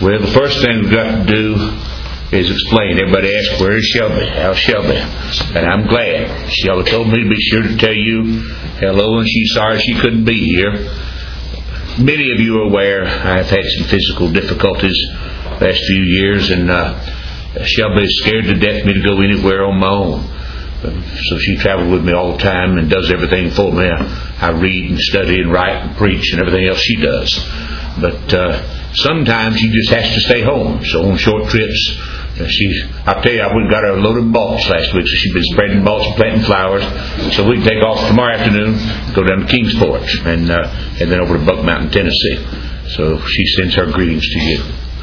Well, the first thing we've got to do is explain. Everybody asks, where is Shelby? How's Shelby? And I'm glad. Shelby told me to be sure to tell you hello, and she's sorry she couldn't be here. Many of you are aware I've had some physical difficulties the last few years, and Shelby is scared to death me to go anywhere on my own. So she travels with me all the time and does everything for me. I read and study and write and preach and everything else she does. But sometimes she just has to stay home. So on short trips, I'll tell you, I went and got her a load of mulch last week. So she's been spreading mulch and planting flowers. So we can take off tomorrow afternoon, go down to Kingsport, and then over to Buck Mountain, Tennessee. So she sends her greetings to you.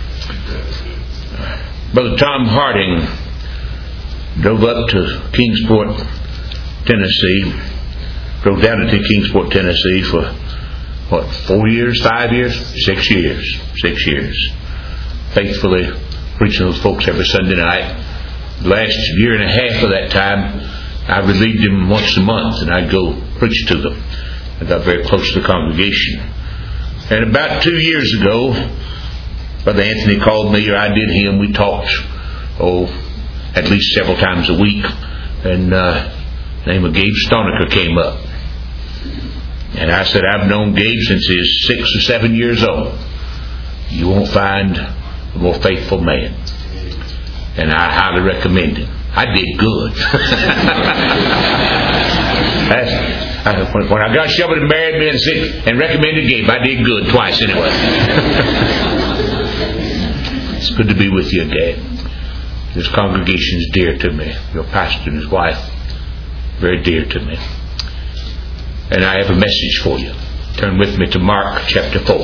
Brother Tom Harding drove up to Kingsport, Tennessee. Drove down to Kingsport, Tennessee for 4 years, 5 years, 6 years. 6 years. Faithfully preaching to those folks every Sunday night. The last year and a half of that time, I relieved him once a month, and I'd go preach to them. I got very close to the congregation. And about 2 years ago, Brother Anthony called me, or I did him. We talked, at least several times a week. And the name of Gabe Stonecker came up. And I said, I've known Gabe since he was 6 or 7 years old. You won't find a more faithful man. And I highly recommend him. I did good. When I got Shelby to marry me and recommended Gabe, I did good twice anyway. It's good to be with you again. This congregation is dear to me. Your pastor and his wife, very dear to me. And I have a message for you. Turn with me to Mark chapter 4.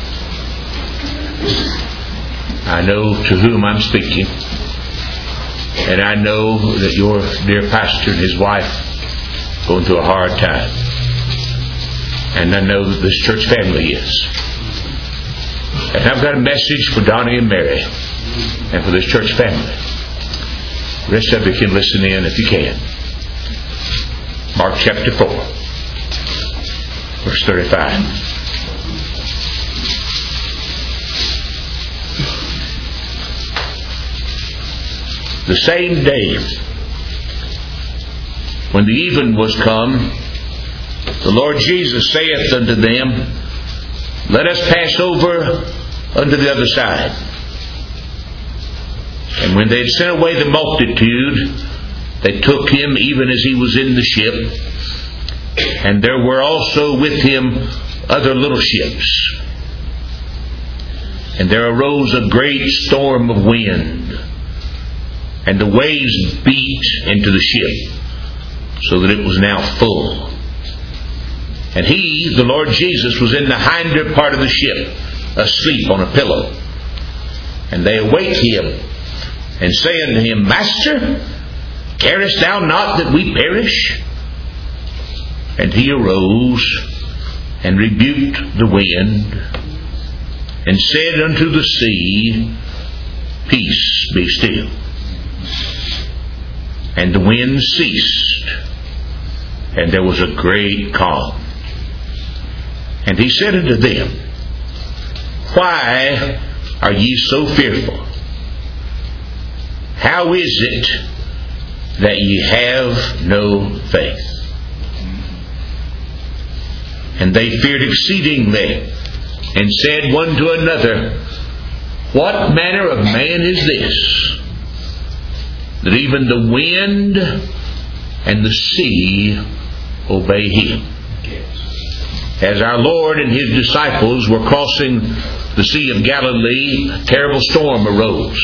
I know to whom I'm speaking. And I know that your dear pastor and his wife going through a hard time. And I know that this church family is. And I've got a message for Donnie and Mary and for this church family. The rest of you can listen in if you can. Mark chapter 4, verse 35. The same day, when the even was come, the Lord Jesus saith unto them, Let us pass over unto the other side. And when they had sent away the multitude, they took him even as he was in the ship. And there were also with him other little ships. And there arose a great storm of wind, and the waves beat into the ship, so that it was now full. And he, the Lord Jesus, was in the hinder part of the ship, asleep on a pillow. And they awake him, and say unto him, Master, carest thou not that we perish? And he arose, and rebuked the wind, and said unto the sea, Peace, be still. And the wind ceased, and there was a great calm. And he said unto them, Why are ye so fearful? How is it that ye have no faith? And they feared exceedingly, and said one to another, What manner of man is this, that even the wind and the sea obey him? As our Lord and his disciples were crossing the Sea of Galilee, a terrible storm arose.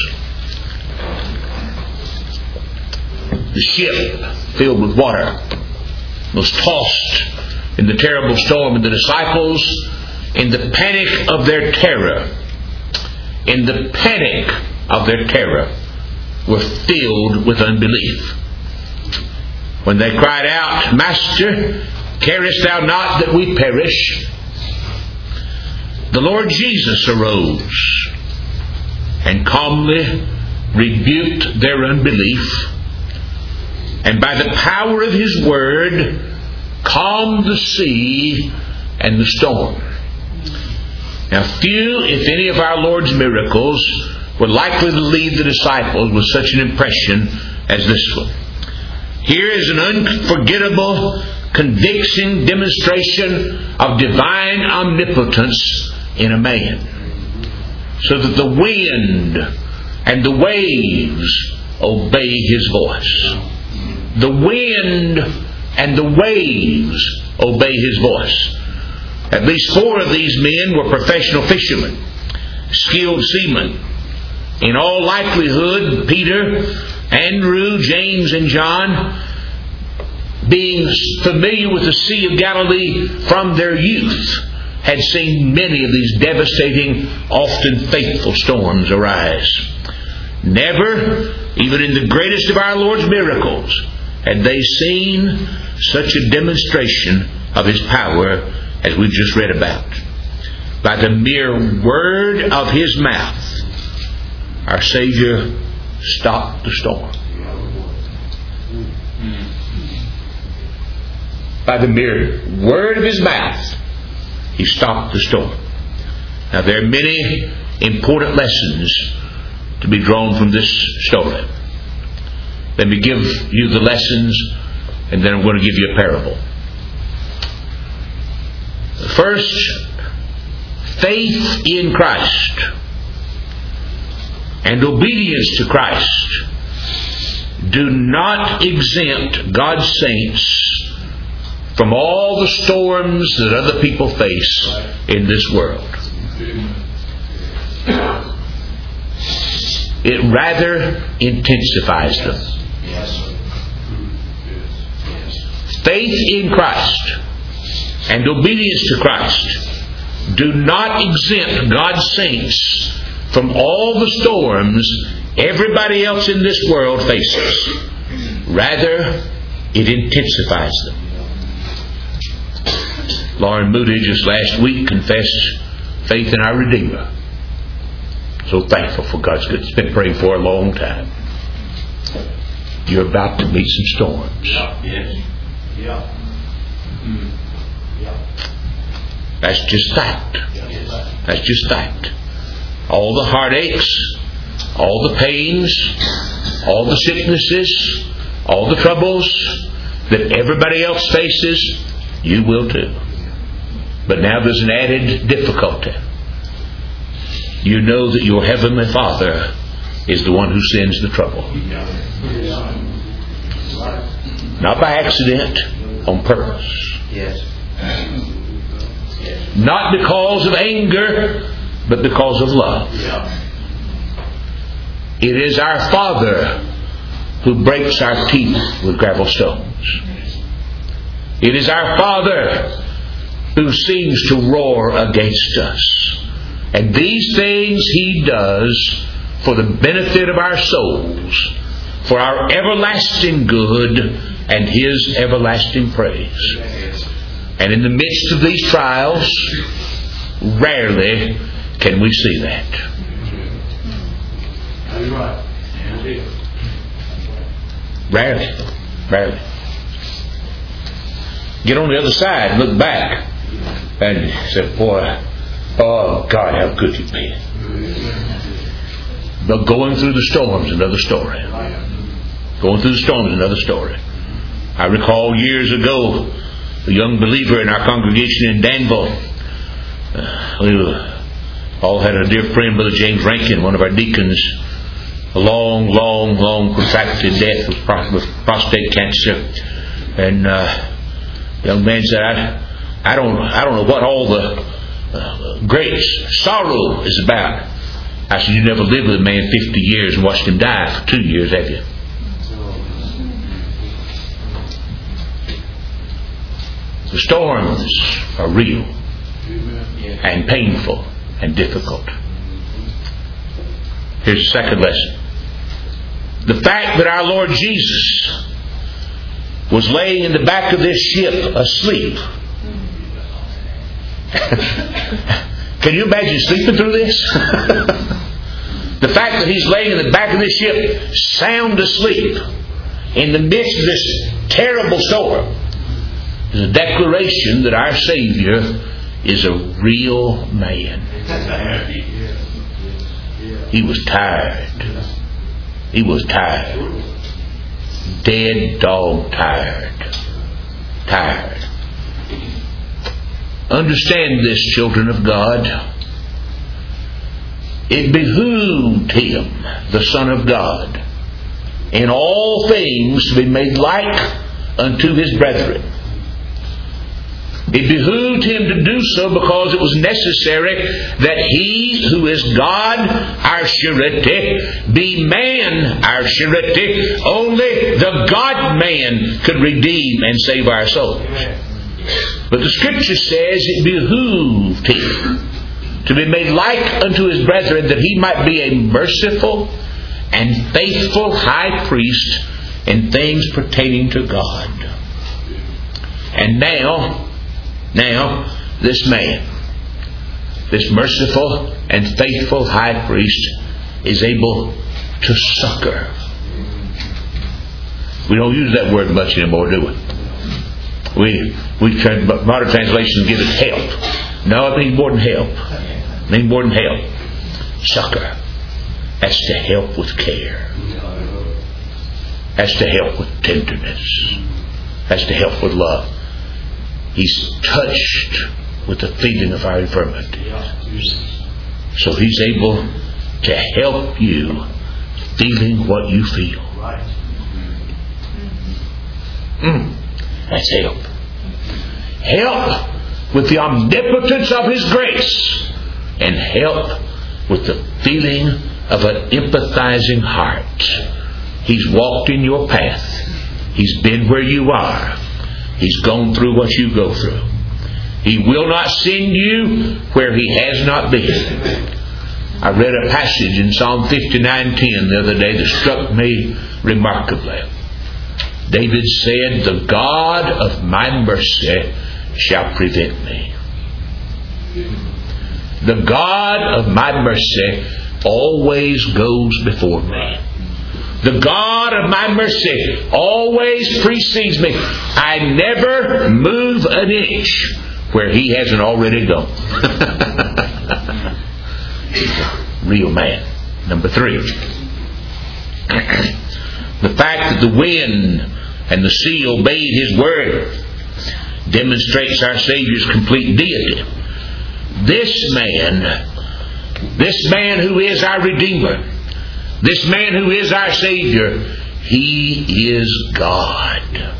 The ship, filled with water, was tossed in the terrible storm, and the disciples, in the panic of their terror, were filled with unbelief. When they cried out, Master, carest thou not that we perish? The Lord Jesus arose and calmly rebuked their unbelief, and by the power of his word calmed the sea and the storm. Now, few, if any, of our Lord's miracles were likely to leave the disciples with such an impression as this one. Here is an unforgettable, convincing demonstration of divine omnipotence in a man, so that the wind and the waves obey His voice. The wind and the waves obey His voice. At least 4 of these men were professional fishermen, skilled seamen. In all likelihood, Peter, Andrew, James, and John, being familiar with the Sea of Galilee from their youth, had seen many of these devastating, often fateful storms arise. Never, even in the greatest of our Lord's miracles, had they seen such a demonstration of His power as we've just read about. By the mere word of His mouth, our Savior stopped the storm. By the mere word of His mouth, He stopped the storm. Now, there are many important lessons to be drawn from this story. Let me give you the lessons, and then I'm going to give you a parable. First, faith in Christ and obedience to Christ do not exempt God's saints from all the storms that other people face in this world. It rather intensifies them. Faith in Christ and obedience to Christ do not exempt God's saints from all the storms everybody else in this world faces. Rather, it intensifies them. Lauren Moody just last week confessed faith in our Redeemer. So thankful for God's goodness. Been praying for a long time. You're about to meet some storms. That's just fact. That's just fact. All the heartaches, all the pains, all the sicknesses, all the troubles that everybody else faces, you will too. But now there's an added difficulty. You know that your Heavenly Father is the one who sends the trouble. Not by accident, on purpose. Not because of anger, but because of love. It is our Father who breaks our teeth with gravel stones. It is our Father who seems to roar against us. And these things He does for the benefit of our souls, for our everlasting good and His everlasting praise. And in the midst of these trials, rarely can we see that. Rarely. Get on the other side and look back and say, boy, oh God, how good You've been. But going through the storms, another story. Going through the storms, another story. I recall years ago, a young believer in our congregation in Danville. We all had a dear friend, Brother James Rankin, one of our deacons. A long protracted death with prostate cancer. And the young man said, I don't know what all the great sorrow is about. I said, you never lived with a man 50 years and watched him die for 2 years, have you? The storms are real and painful and difficult. Here's the second lesson. The fact that our Lord Jesus was laying in the back of this ship asleep. Can you imagine sleeping through this? The fact that He's laying in the back of this ship sound asleep in the midst of this terrible storm is a declaration that our Savior is a real man. He was tired. He was tired. Dead dog tired. Tired. Understand this, children of God. It behooved him, the Son of God, in all things to be made like unto his brethren. It behooved him to do so because it was necessary that he who is God, our surety, be man, our surety. Only the God-man could redeem and save our souls. But the Scripture says it behooved him to be made like unto his brethren, that he might be a merciful and faithful high priest in things pertaining to God. And now, this man, this merciful and faithful high priest, is able to succor. We don't use that word much anymore, do we? Modern translations give it help. No, it means more than help. It means more than help. Succor. That's to help with care. That's to help with tenderness. That's to help with love. He's touched with the feeling of our infirmity. So he's able to help you feeling what you feel. That's help. Help with the omnipotence of his grace, and help with the feeling of an empathizing heart. He's walked in your path. He's been where you are. He's gone through what you go through. He will not send you where he has not been. I read a passage in Psalm 59:10 the other day that struck me remarkably. David said, "The God of my mercy shall prevent me." The God of my mercy always goes before me. The God of my mercy always precedes me. I never move an inch where he hasn't already gone. He's a real man. Number 3. The fact that the wind and the sea obeyed his word demonstrates our Savior's complete deity. This man who is our Redeemer, this man who is our Savior, he is God.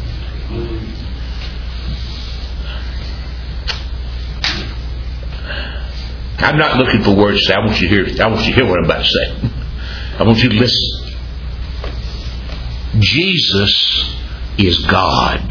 I'm not looking for words to say. I want you to hear what I'm about to say. I want you to listen. Jesus is God.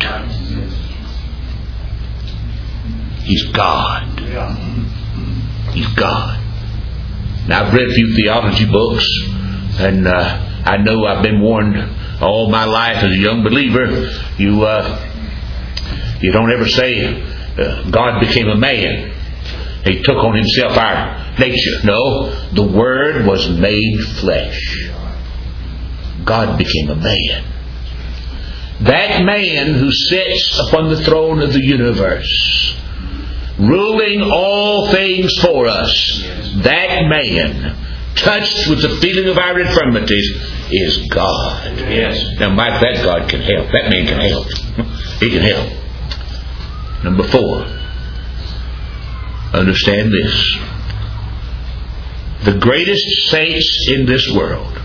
He's God. He's God. Now, I've read a few theology books, and I know I've been warned all my life as a young believer, you don't ever say God became a man. He took on himself our nature. No, the Word was made flesh. God became a man. That man who sits upon the throne of the universe, ruling all things for us, that man, touched with the feeling of our infirmities, is God. Yes. Now, Mike, that God can help. That man can help. He can help. Number 4. Understand this. The greatest saints in this world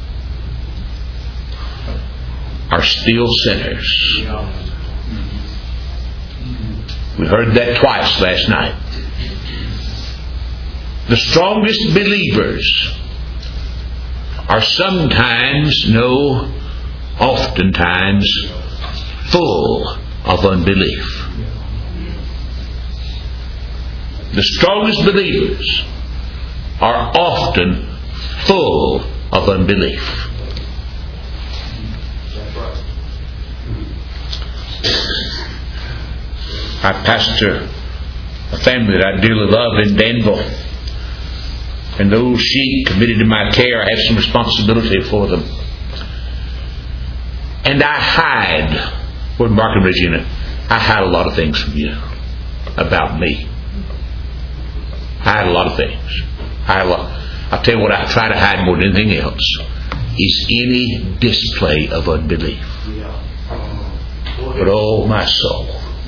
are still sinners. We heard that twice last night. The strongest believers are oftentimes full of unbelief. The strongest believers are often full of unbelief. I pastor a family that I dearly love in Danville. And those sheep committed to my care, I have some responsibility for them. And I hide, Mark and Regina, I hide a lot of things from you about me. hide a lot of things. I'll tell you what I try to hide more than anything else is any display of unbelief. But oh, my soul,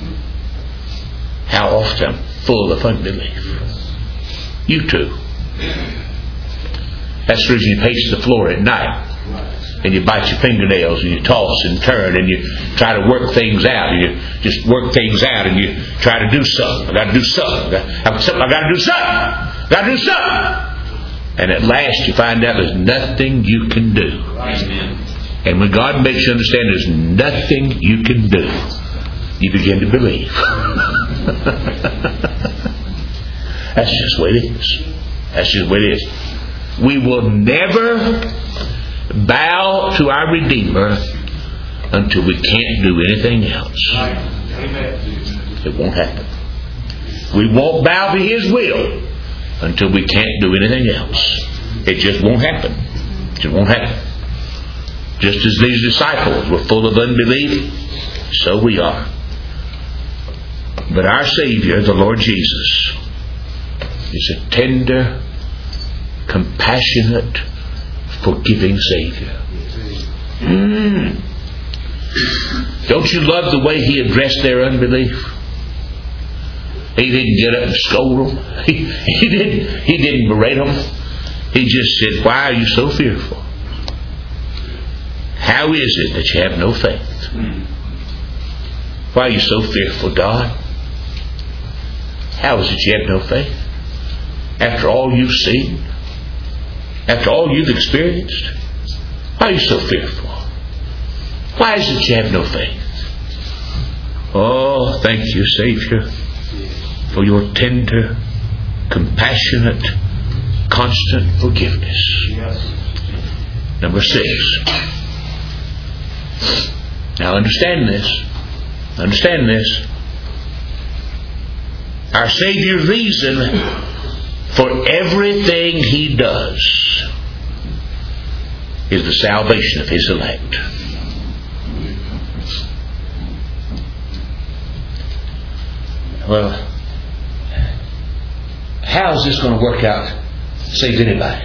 how often I'm full of unbelief. You too. That's the reason you pace the floor at night. And you bite your fingernails and you toss and turn and you try to work things out. And you just work things out and you try to do something. I got to do something. I got to do something. I got to do something. And at last you find out there's nothing you can do. And when God makes you understand there's nothing you can do, you begin to believe. That's just the way it is. That's just the way it is. We will never bow to our Redeemer until we can't do anything else. It won't happen. We won't bow to His will until we can't do anything else. It just won't happen. It just won't happen. Just as these disciples were full of unbelief, so we are. But our Savior, the Lord Jesus, is a tender, compassionate, forgiving Savior. Don't you love the way He addressed their unbelief? He didn't get up and scold them. He didn't berate them. He just said, "Why are you so fearful? How is it that you have no faith? Why are you so fearful, God? How is it you have no faith? After all you've seen? After all you've experienced? Why are you so fearful? Why is it you have no faith?" Oh, thank you, Savior, for your tender, compassionate, constant forgiveness. Number 6. Now understand this. Understand this. Our Savior's reason for everything He does is the salvation of His elect. Well, how is this going to work out? Save anybody?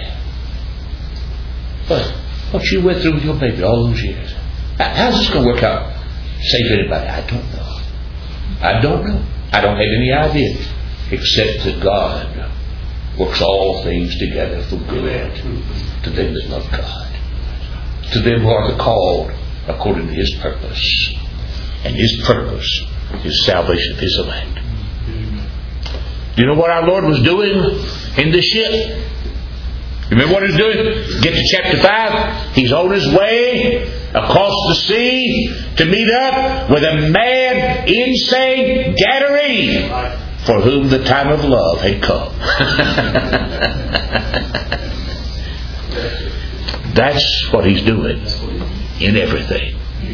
What you went through with your baby all those years. How's this going to work out? Save anybody? I don't know. I don't know. I don't have any idea. Except that God works all things together for good to them that love God. To them who are the called according to His purpose. And His purpose is salvation of His elect. Do you know what our Lord was doing in the ship? Remember what He was doing? Get to chapter 5. He's on His way across the sea to meet up with a mad, insane Gadarene, for whom the time of love had come. That's what He's doing in everything.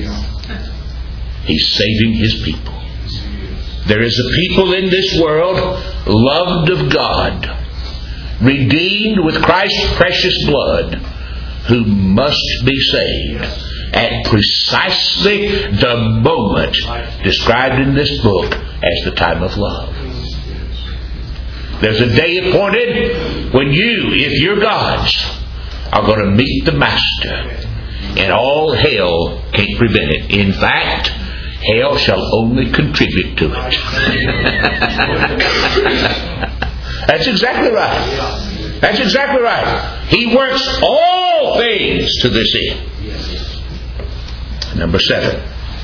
He's saving His people. There is a people in this world loved of God, redeemed with Christ's precious blood, who must be saved at precisely the moment described in this book as the time of love. There's a day appointed when you, if you're God's, are going to meet the Master, and all hell can't prevent it. In fact, hell shall only contribute to it. That's exactly right. That's exactly right. He works all things to this end. Number 7.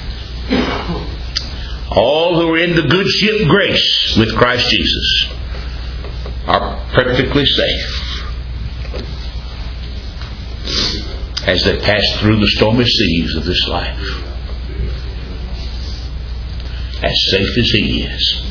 All who are in the good ship Grace with Christ Jesus are perfectly safe as they pass through the stormy seas of this life. As safe as He is.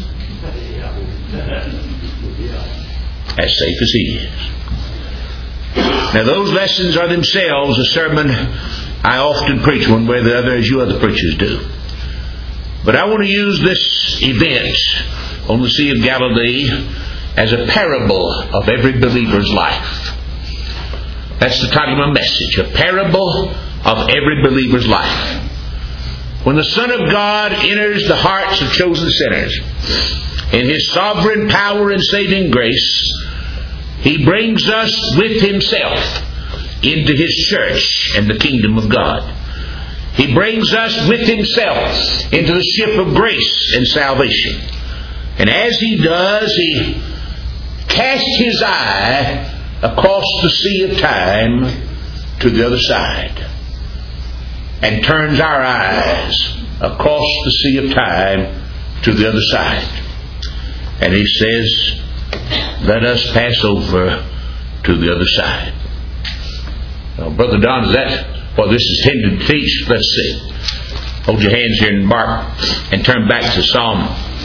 As safe as He is. Now those lessons are themselves a sermon I often preach one way or the other, as you other preachers do. But I want to use this event on the Sea of Galilee as a parable of every believer's life. That's the title of my message. A parable of every believer's life. When the Son of God enters the hearts of chosen sinners, in His sovereign power and saving grace, He brings us with Himself into His church and the kingdom of God. He brings us with Himself into the ship of grace and salvation. And as He does, He casts His eye across the sea of time to the other side, and turns our eyes across the sea of time to the other side. And He says, let us pass over to the other side. Now, Brother Don, is that what this is intended to teach? Let's see. Hold your hands here and mark and turn back to Psalm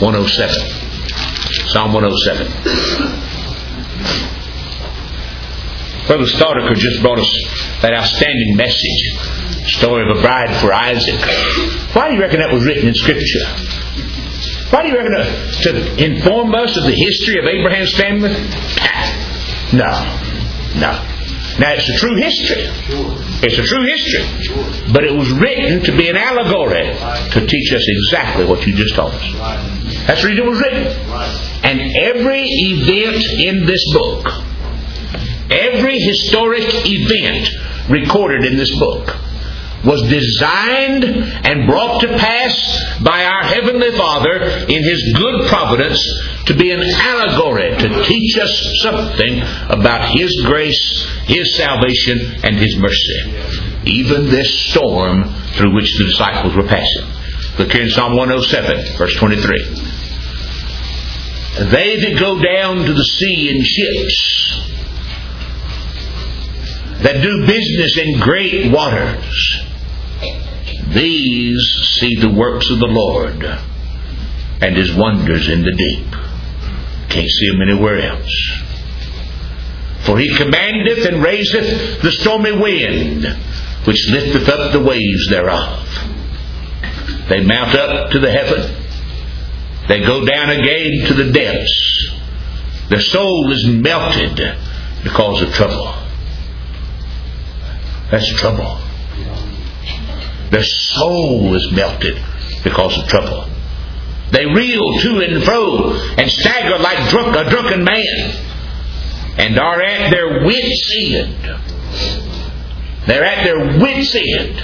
107. Psalm 107. Brother Staudiker just brought us that outstanding message, story of a bride for Isaac. Why do you reckon that was written in Scripture? Why do you reckon to inform us of the history of Abraham's family? No. Now, it's a true history. It's a true history. But it was written to be an allegory to teach us exactly what you just taught us. That's the reason it was written. And every event in this book, every historic event recorded in this book, was designed and brought to pass by our Heavenly Father in His good providence to be an allegory to teach us something about His grace, His salvation, and His mercy. Even this storm through which the disciples were passing. Look here in Psalm 107, verse 23. They that go down to the sea in ships, that do business in great waters, these see the works of the Lord and His wonders in the deep. Can't see Him anywhere else. For He commandeth and raiseth the stormy wind, which lifteth up the waves thereof. They mount up to the heaven. They go down again to the depths. Their soul is melted because of trouble. That's trouble. Their soul is melted because of trouble. They reel to and fro and stagger like a drunken man, and are at their wits' end. They're at their wits' end.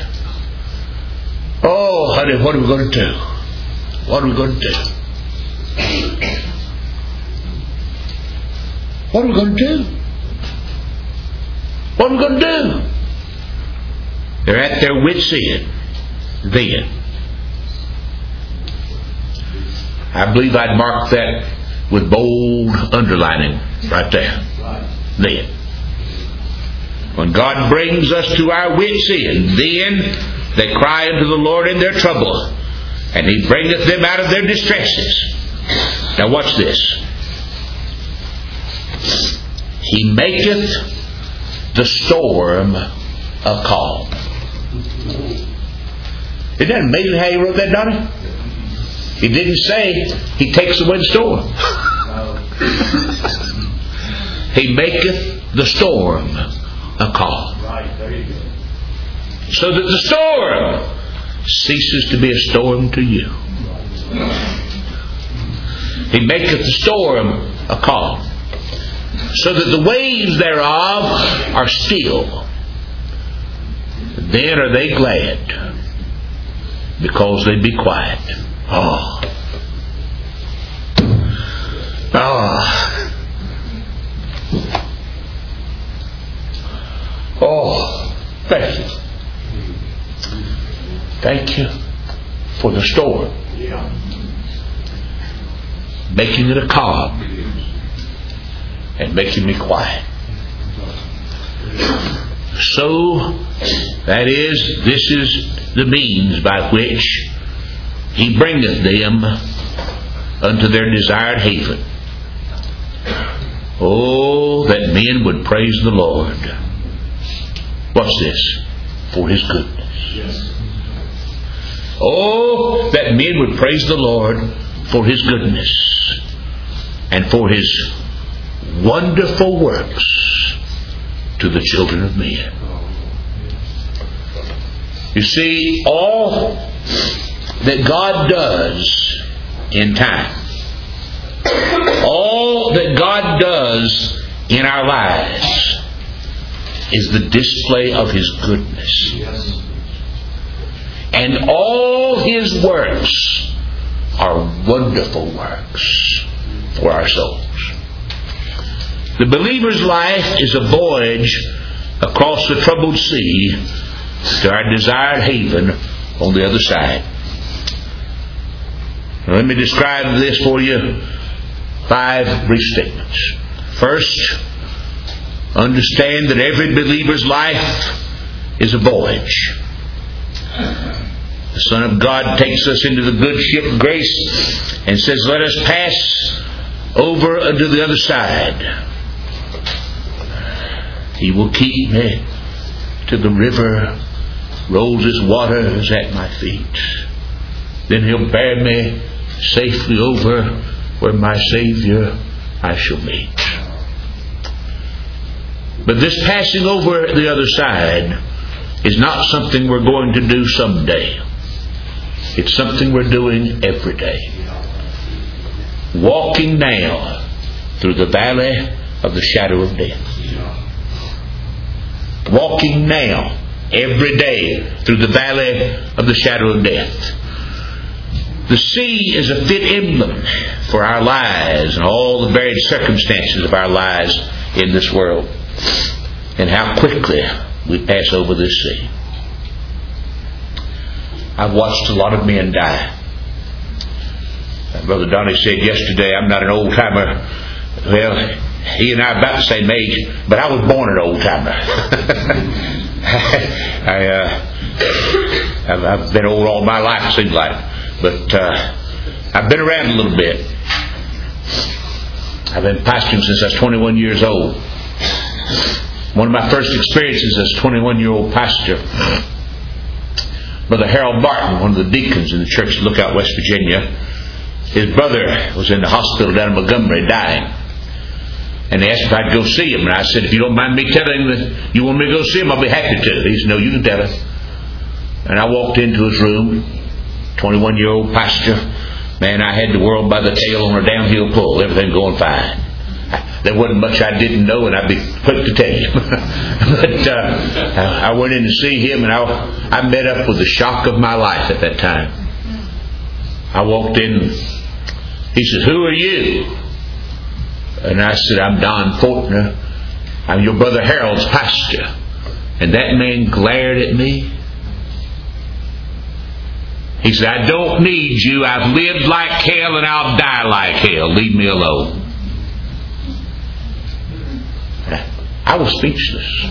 Oh, honey, what are we going to do? What are we going to do? What are we going to do? What are we going to do? They're at their wits' end then. I believe I'd mark that with bold underlining right there. Then. When God brings us to our wits' end, then they cry unto the Lord in their trouble, and He bringeth them out of their distresses. Now watch this. He maketh the storm a calm. Isn't that amazing how He wrote that, Donnie? He didn't say He takes away the storm. He maketh the storm a calm. Right, there you go. So that the storm ceases to be a storm to you. He maketh the storm a calm, so that the waves thereof are still. Then are they glad, because they be quiet. Oh. Thank you. Thank you for the storm. Making it a calm and making me quiet. So, this is the means by which He bringeth them unto their desired haven. Oh, that men would praise the Lord. What's this? For His goodness. Yes. Oh, that men would praise the Lord for His goodness and for His wonderful works to the children of men. You see, all that God does in time God does in our lives is the display of His goodness. Yes. And all His works are wonderful works for our souls. The believer's life is a voyage across the troubled sea to our desired haven on the other side. Now, let me describe this for you. 5 brief statements. First, understand that every believer's life is a voyage. The Son of God takes us into the good ship Grace and says, let us pass over unto the other side. He will keep me till the river rolls its waters at my feet. Then He'll bear me safely over where my Savior I shall meet. But this passing over the other side is not something we're going to do someday. It's something we're doing every day. Walking now through the valley of the shadow of death. Walking now, every day, through the valley of the shadow of death. The sea is a fit emblem for our lives and all the varied circumstances of our lives in this world. And how quickly we pass over this sea. I've watched a lot of men die. Brother Donnie said yesterday, I'm not an old timer. Well, he and I are about the same age, but I was born an old timer. I've been old all my life, it seems like. But I've been around a little bit. I've been pastoring since I was 21 years old. One of my first experiences as a 21-year-old pastor, Brother Harold Barton, one of the deacons in the church at Lookout, West Virginia, his brother was in the hospital down in Montgomery dying. And they asked if I'd go see him. And I said, if you don't mind me telling him that you want me to go see him, I'll be happy to. He said, no, you can tell him. And I walked into his room, 21-year-old pastor. Man, I had the world by the tail on a downhill pull. Everything going fine. There wasn't much I didn't know, and I'd be quick to tell you. But I went in to see him, and I met up with the shock of my life at that time. I walked in. He said, who are you? And I said, I'm Don Fortner. I'm your brother Harold's pastor. And that man glared at me. He said, I don't need you. I've lived like hell and I'll die like hell. Leave me alone. I was speechless.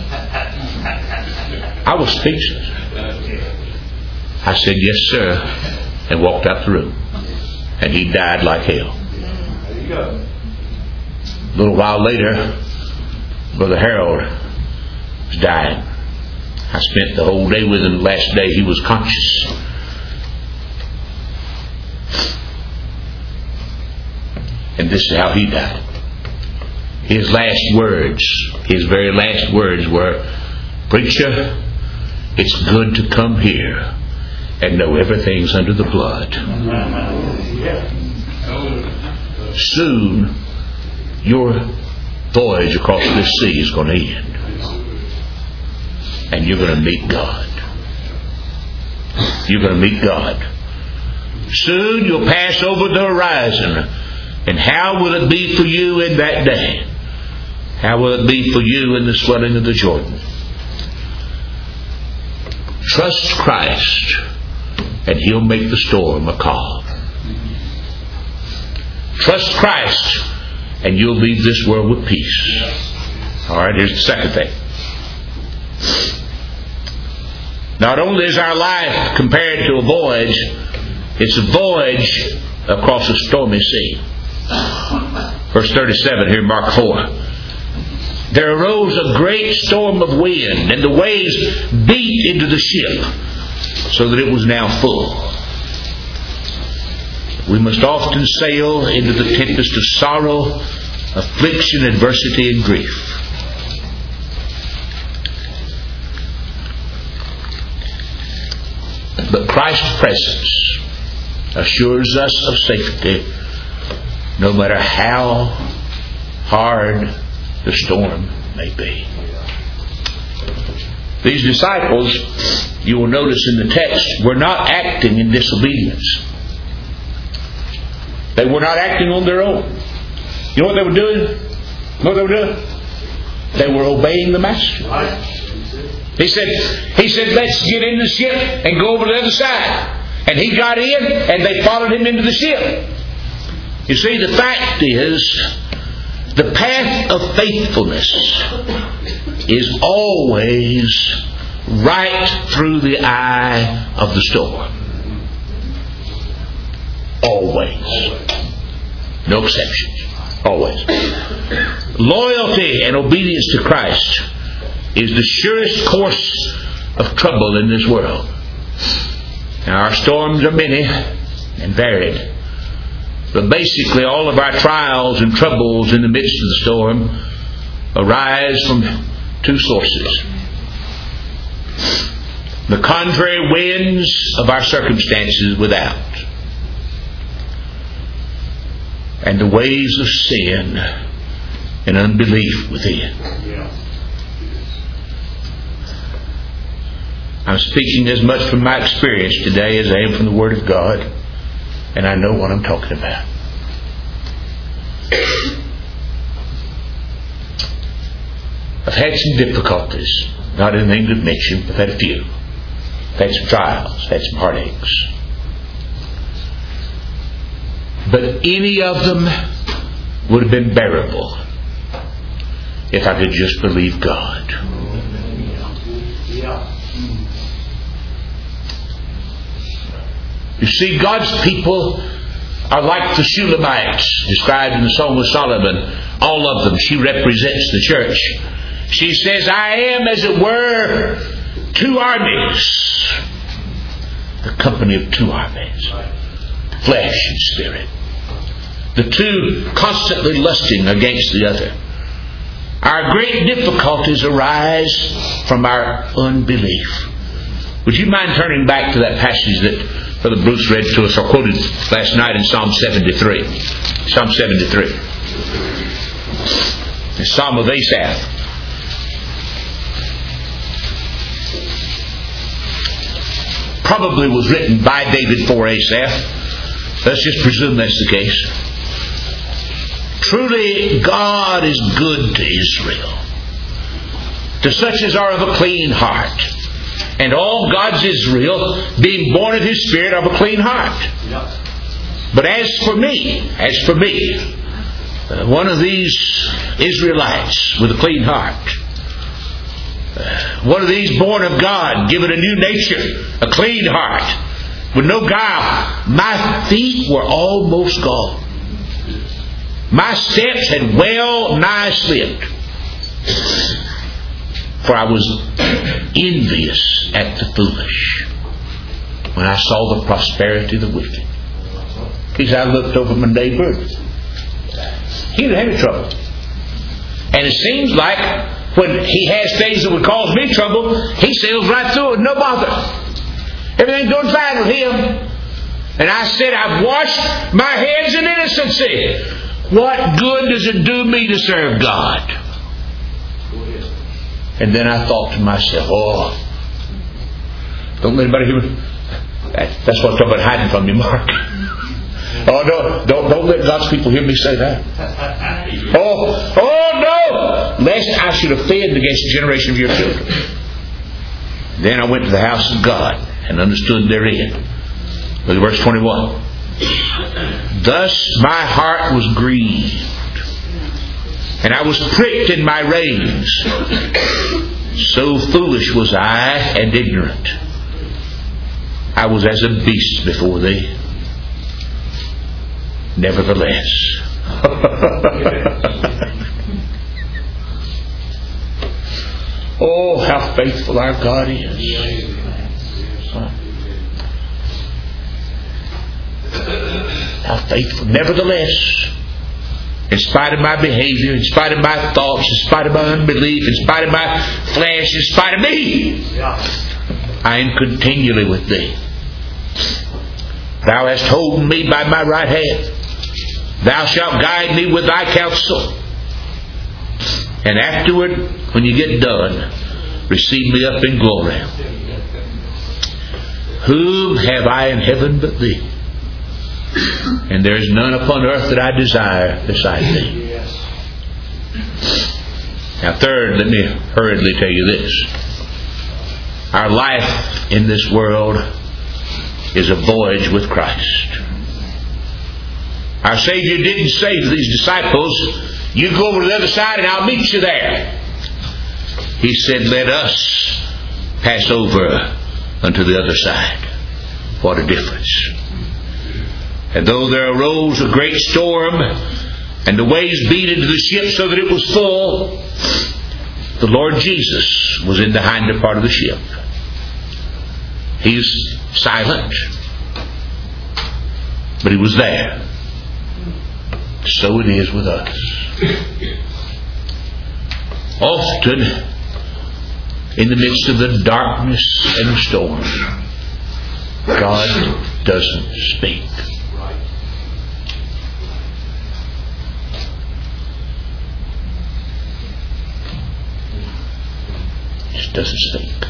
I was speechless. I said, yes, sir, and walked out the room. And he died like hell. There you go. A little while later, Brother Harold was dying. I spent the whole day with him. The last day he was conscious. And this is how he died. His last words, his very last words were, preacher, it's good to come here and know everything's under the blood. Soon, your voyage across this sea is going to end. And you're going to meet God. You're going to meet God. Soon you'll pass over the horizon. And how will it be for you in that day? How will it be for you in the swelling of the Jordan? Trust Christ, and He'll make the storm a calm. Trust Christ, and you'll leave this world with peace. Alright, here's the second thing. Not only is our life compared to a voyage, it's a voyage across a stormy sea. Verse 37 here, Mark 4. There arose a great storm of wind, and the waves beat into the ship, so that it was now full. We must often sail into the tempest of sorrow, affliction, adversity, and grief. But Christ's presence assures us of safety, no matter how hard the storm may be. These disciples, you will notice in the text, were not acting in disobedience. They were not acting on their own. You know what they were doing? You know what they were doing? They were obeying the Master. He said, let's get in the ship and go over to the other side. And he got in and they followed him into the ship. You see, the fact is, the path of faithfulness is always right through the eye of the storm. Always. No exceptions. Always. Loyalty and obedience to Christ is the surest course of trouble in this world. Now, our storms are many and varied. But basically all of our trials and troubles in the midst of the storm arise from two sources. The contrary winds of our circumstances without, and the waves of sin and unbelief within. I'm speaking as much from my experience today as I am from the Word of God, and I know what I'm talking about. I've had some difficulties, not anything to mention, but I've had a few. I've had some trials, I've had some heartaches. But any of them would have been bearable if I could just believe God. You see, God's people are like the Shulamites described in the Song of Solomon. All of them. She represents the church. She says, I am, as it were, two armies. The company of two armies. Flesh and spirit. The two constantly lusting against the other. Our great difficulties arise from our unbelief. Would you mind turning back to that passage that Brother Bruce read to us, or quoted last night in Psalm 73. Psalm 73. The Psalm of Asaph. Probably was written by David for Asaph. Let's just presume that's the case. Truly, God is good to Israel, to such as are of a clean heart. And all God's Israel, being born of His Spirit, of a clean heart. But as for me, one of these Israelites with a clean heart, one of these born of God, given a new nature, a clean heart, with no guile, my feet were almost gone. My steps had well nigh slipped. For I was envious at the foolish when I saw the prosperity of the wicked. Because I looked over my neighbor. He didn't have any trouble. And it seems like when he has things that would cause me trouble, he sails right through it, no bother. Everything's going fine with him. And I said, I've washed my hands in innocency. What good does it do me to serve God? And then I thought to myself, don't let anybody hear me. That's what I'm talking about, hiding from you, Mark. Don't let God's people hear me say that. No! Lest I should offend against the generation of your children. Then I went to the house of God and understood therein. Look at verse 21. Thus my heart was grieved, and I was pricked in my reins. So foolish was I and ignorant. I was as a beast before thee. Nevertheless. Oh, how faithful our God is. How faithful. Nevertheless, in spite of my behavior, in spite of my thoughts, in spite of my unbelief, in spite of my flesh, in spite of me, I am continually with thee. Thou hast holden me by my right hand. Thou shalt guide me with thy counsel. And afterward, when you get done, receive me up in glory. Whom have I in heaven but Thee? And there is none upon earth that I desire beside Thee. Now third, let me hurriedly tell you this. Our life in this world is a voyage with Christ. Our Savior didn't say to these disciples, you go over to the other side and I'll meet you there. He said, let us pass over unto the other side. What a difference. And though there arose a great storm, and the waves beat into the ship so that it was full, the Lord Jesus was in the hinder part of the ship. He's silent, but He was there. So it is with us. Often, in the midst of the darkness and the storm, God doesn't speak. Just doesn't speak.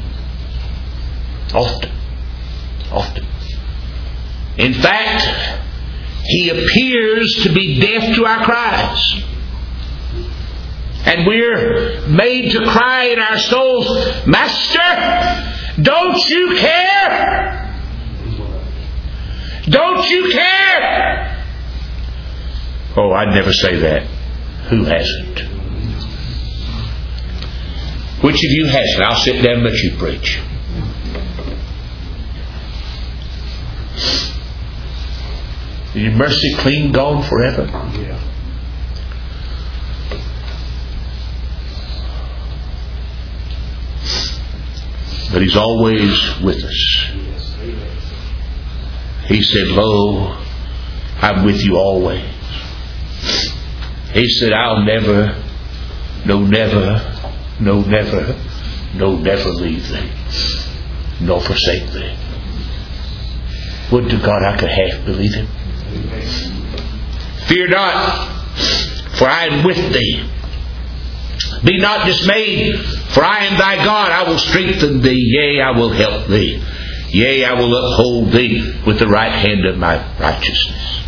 Often. In fact, He appears to be deaf to our cries. And we're made to cry in our souls, Master, don't you care? Don't you care? Oh, I'd never say that. Who hasn't? Which of you hasn't? I'll sit down and let you preach. Is your mercy clean gone forever? Yeah. But He's always with us. He said, lo, I'm with you always. He said, I'll never leave thee, nor forsake thee. Would to God I could half believe Him. Fear not, for I am with thee. Be not dismayed, for I am thy God. I will strengthen thee, yea, I will help thee. Yea, I will uphold thee with the right hand of my righteousness.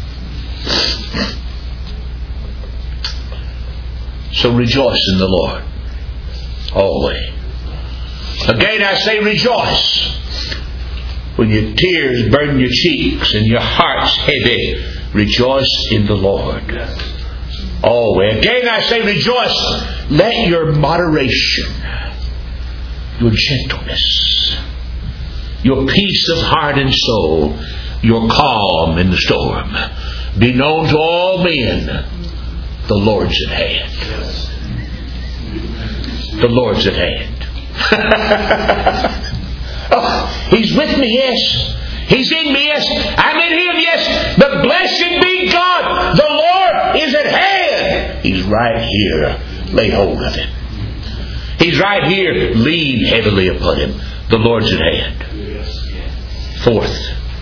So rejoice in the Lord always. Again I say rejoice. When your tears burn your cheeks and your heart's heavy, rejoice in the Lord always. Again I say rejoice. Let your moderation, your gentleness, your peace of heart and soul, your calm in the storm, be known to all men. The Lord's at hand. The Lord's at hand. Oh, He's with me, yes. He's in me, yes. I'm in Him, yes. But blessed be God. The Lord is at hand. He's right here. Lay hold of Him. He's right here. Lean heavily upon Him. The Lord's at hand. Fourth,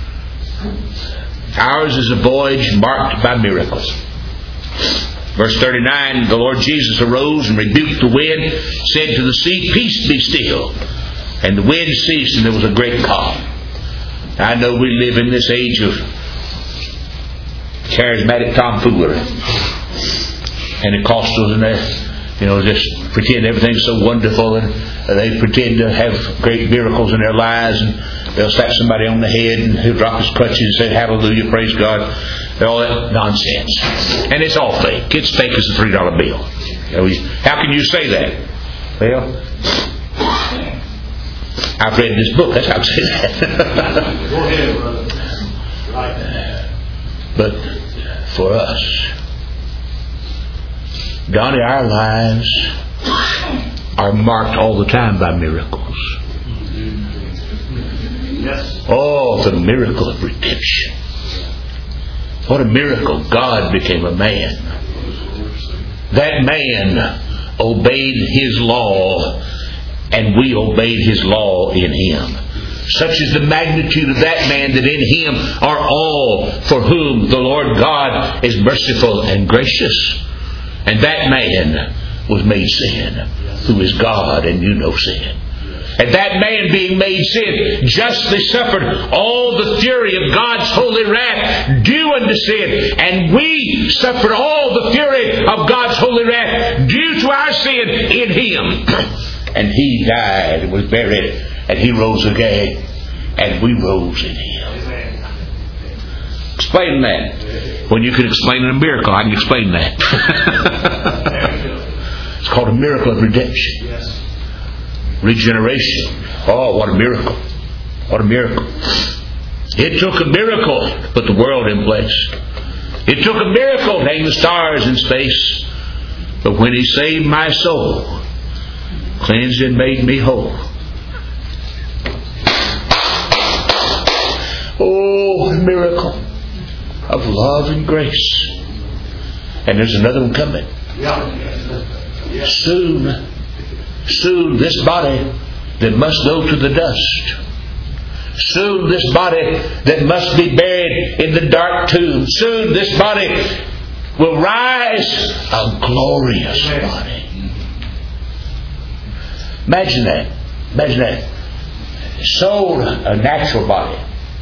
ours is a voyage marked by miracles. Verse 39, the Lord Jesus arose and rebuked the wind, said to the sea, peace be still. And the wind ceased and there was a great calm. I know we live in this age of charismatic tomfoolery. Pentecostals and they, just pretend everything's so wonderful, and they pretend to have great miracles in their lives, and they'll slap somebody on the head and he'll drop his crutches and say hallelujah, praise God. All that nonsense. And it's all fake. It's fake as a $3 bill. How can you say that? Well, I've read this book. That's how I say that. Go ahead, brother. Right. But for us, Donnie, our lives are marked all the time by miracles. Yes. Oh, the miracle of redemption. What a miracle. God became a man. That man obeyed His law, and we obeyed His law in Him. Such is the magnitude of that man that in Him are all for whom the Lord God is merciful and gracious. And that man was made sin, who is God and knew no sin. And that man being made sin justly suffered all the fury of God's holy wrath due unto sin. And we suffered all the fury of God's holy wrath due to our sin in Him. And He died and was buried, and He rose again, and we rose in Him. Explain that. When you can explain a miracle, how do you explain that? It's called a miracle of redemption. Regeneration. Oh, what a miracle. What a miracle. It took a miracle to put the world in place. It took a miracle to hang the stars in space. But when He saved my soul, cleansed and made me whole. Oh, miracle of love and grace. And there's another one coming. Soon this body that must go to the dust. Soon this body that must be buried in the dark tomb. Soon this body will rise a glorious body. Imagine that. Imagine that. Sold a natural body.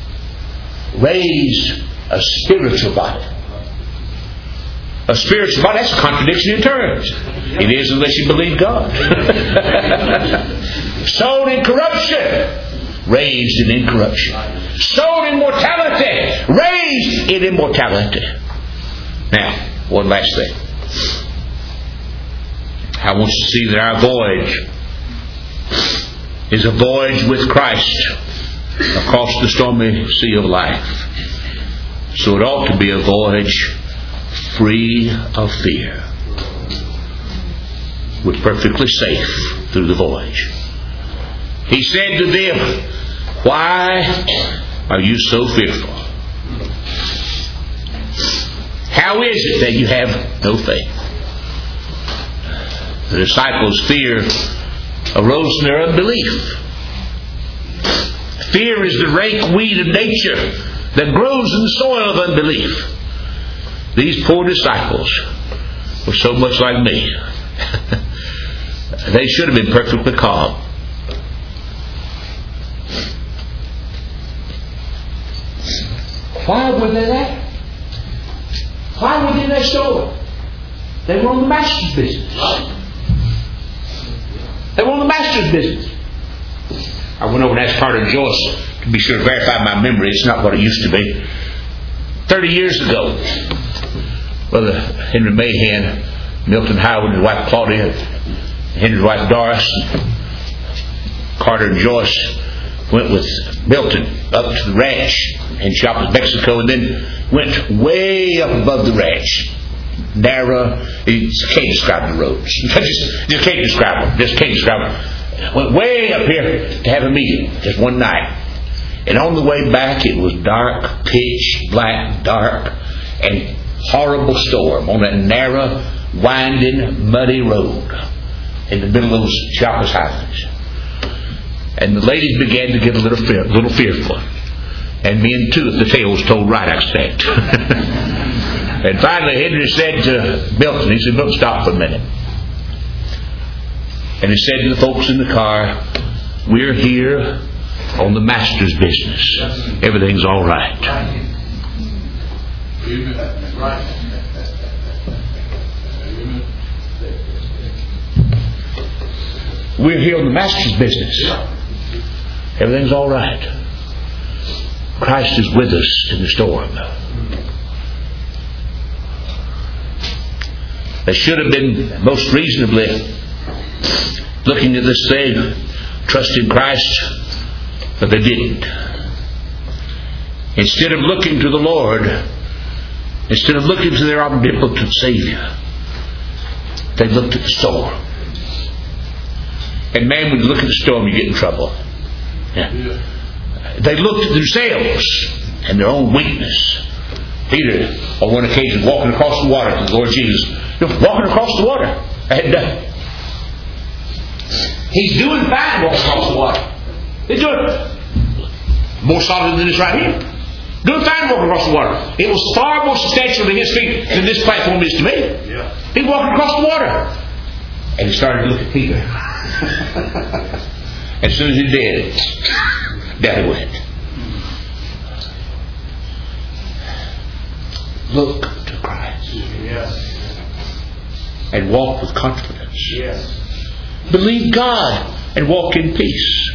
Raised a spiritual body. A spiritual body, that's a contradiction in terms. It is unless you believe God. Sold in corruption, raised in incorruption. Sold in mortality, raised in immortality. Now, one last thing. I want you to see that our voyage is a voyage with Christ across the stormy sea of life. So it ought to be a voyage free of fear. We're perfectly safe through the voyage. He said to them, "Why are you so fearful? How is it that you have no faith?" The disciples' fear arose from their unbelief. Fear is the rank weed of nature that grows in the soil of unbelief. These poor disciples were so much like me. They should have been perfectly calm. Why were they that? Why were they in that store? They were on the master's business. They were on the master's business. I went over and asked Carter and Joyce to be sure to verify my memory. It's not what it used to be. 30 years ago, Brother Henry Mahan, Milton Howard, his wife Claudia, Henry's wife Doris, Carter and Joyce went with Milton up to the ranch in Chiapas, Mexico, and then went way up above the ranch. Narrow, you can't describe the roads. Just can't describe them. Just can't describe them. Went way up here to have a meeting just one night. And on the way back, it was dark, pitch black, dark, and horrible storm on that narrow, winding, muddy road in the middle of those Chiapas Highlands. And the ladies began to get a little fearful. And men too, if the tale was told right, I expect. And finally Henry said to Milton, he said, "Milton, stop for a minute." And he said to the folks in the car, "We're here on the master's business. Everything's all right." We're here on the master's business. Everything's all right. Christ is with us in the storm. They should have been most reasonably looking at this thing, trusting Christ, but they didn't. Instead of looking to the Lord, instead of looking to their omnipotent Savior, they looked at the storm. And man, when you look at the storm, you get in trouble. Yeah. They looked at themselves and their own weakness. Peter, on one occasion, walking across the water to the Lord Jesus. Walking across the water. And he's doing fine walking across the water. He's doing more solid than this right here. Doing fine walking across the water. It was far more substantial to his feet than this platform is to me. He's walking across the water. And he started to look at Peter. As soon as he did, down he went. Look to Christ. Yes. And walk with confidence. Yes. Believe God and walk in peace.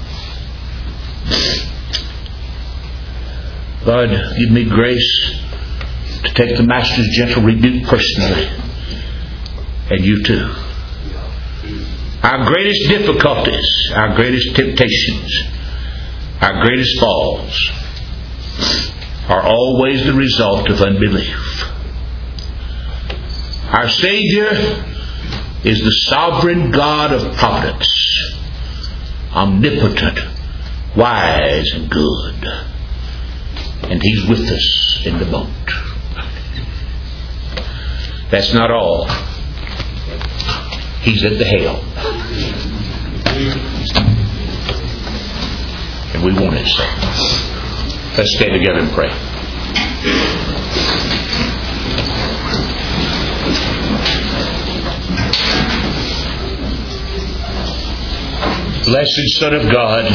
Lord, give me grace to take the Master's gentle rebuke personally. And you too. Our greatest difficulties, our greatest temptations, our greatest falls are always the result of unbelief. Our Savior is the sovereign God of providence, omnipotent, wise, and good. And He's with us in the boat. That's not all. He's at the helm. And we want it so. Let's stay together and pray. Blessed Son of God,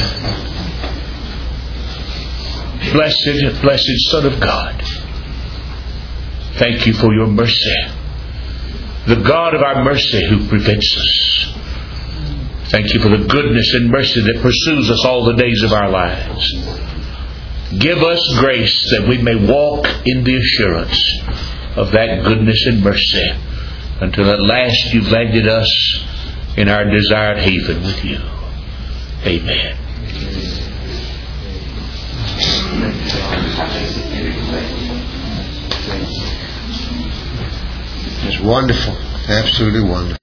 blessed Son of God, thank you for your mercy, the God of our mercy who prevents us. Thank you for the goodness and mercy that pursues us all the days of our lives. Give us grace that we may walk in the assurance of that goodness and mercy until at last you've landed us in our desired haven with you. Amen. It's wonderful. Absolutely wonderful.